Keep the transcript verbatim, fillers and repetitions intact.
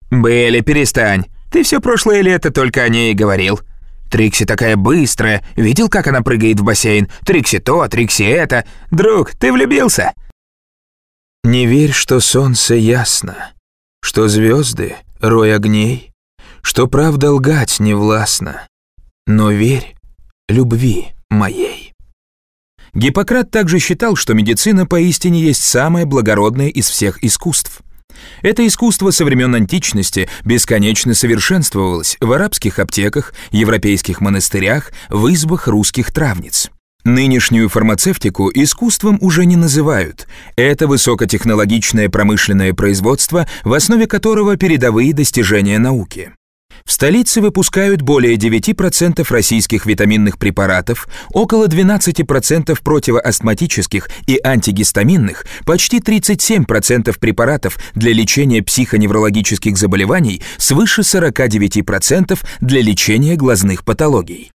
Белли, перестань. Ты все прошлое лето только о ней и говорил. Трикси такая быстрая. Видел, как она прыгает в бассейн? Трикси то, Трикси это. Друг, ты влюбился? Не верь, что солнце ясно, что звезды — рой огней, что правда лгать не властна, но верь любви моей. Гиппократ также считал, что медицина поистине есть самое благородное из всех искусств. Это искусство со времен античности бесконечно совершенствовалось в арабских аптеках, европейских монастырях, в избах русских травниц. Нынешнюю фармацевтику искусством уже не называют. Это высокотехнологичное промышленное производство, в основе которого передовые достижения науки. В столице выпускают более девяти процентов российских витаминных препаратов, около двенадцати процентов противоастматических и антигистаминных, почти тридцать семь процентов препаратов для лечения психоневрологических заболеваний, свыше сорока девяти процентов для лечения глазных патологий.